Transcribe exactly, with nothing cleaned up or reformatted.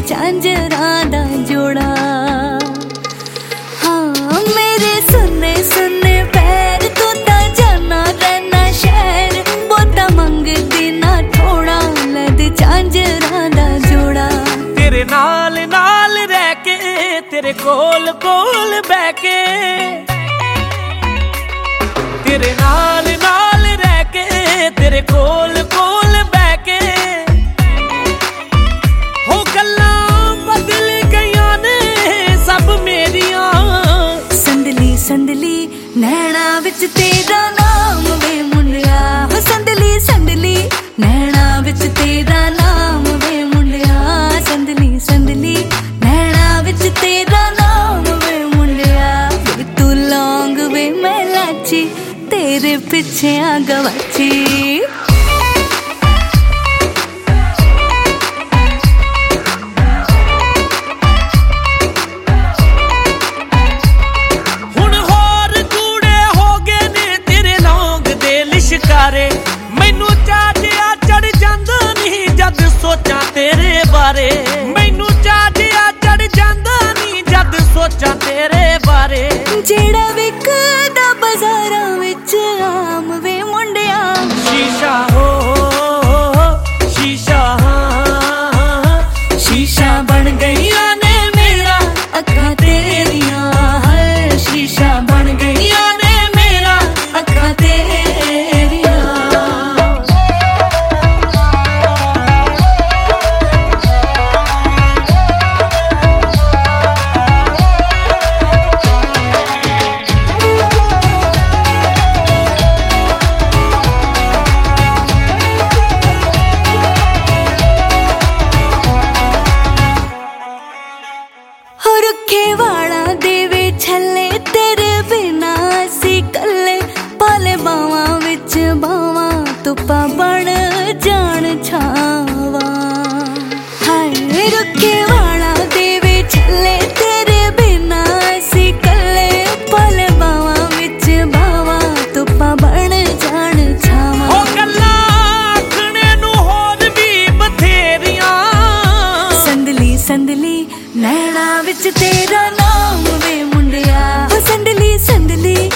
झांजरां दा जोड़ा। हाँ मेरे सुने सुने पैर तू तां जाना रहना शहर, बोता मंगदी ना थोड़ा लद झांजरां दा जोड़ा। तेरे नाल नाल रह के तेरे कोल कोल बह के, तेरे नाल नाल रह के तेरे कोल कोल बह के, हो गल्लां बदल गईयां ने सब मेरियां। संदली संदली नैना विच तेरा नाम वे मुंडिया, हो संदली संदली नैना विच तेरा नाम वे मुंडिया। संदली संदली नैना विच तेरा नाम वे मुंडिया। वे तू लौंग वे मैं लाची, तेरे पिछे आ गवाची। मैनू चाचिया चढ़ जांदा नहीं जद सोचा तेरे बारे, मैनू चाचिया चढ़ जांदा नहीं जद सोचा तेरे बारे। जेड़ा विकदा बाजारां विच आम वे मुंडिया, शीशा हो शीशा शीशा बन गईयां ने मेरा अखां तेरियां। हर शीशा बन गईयां ने मेरा अखां तेरियां। रुखे वाला देवे छले तेरे बिना असी कले, पाले बावां विच बावां तुप्पा बन जान छावा। हाय रुखे वाला देवे छले तेरे बिना असी कले, पाले बावां विच बावां तुप्पा बन जान छावा। हो गल्लां आखणे नूं होर भी बथेरियां। संदली संदली नैना विच तेरा नाम वे मुंडिया, हो संदली संदली